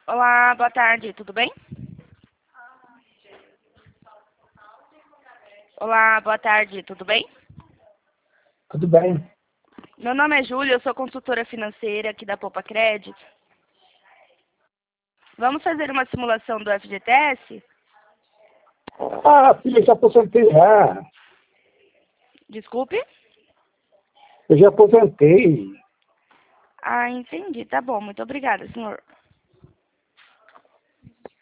Olá, boa tarde, tudo bem? Olá, boa tarde, tudo bem? Tudo bem. Meu nome é Júlia, eu sou consultora financeira aqui da Poupa Crédito. Vamos fazer uma simulação do FGTS? Ah, filha, eu já aposentei já. Desculpe? Eu já aposentei. Ah, entendi, tá bom, muito obrigada, senhor.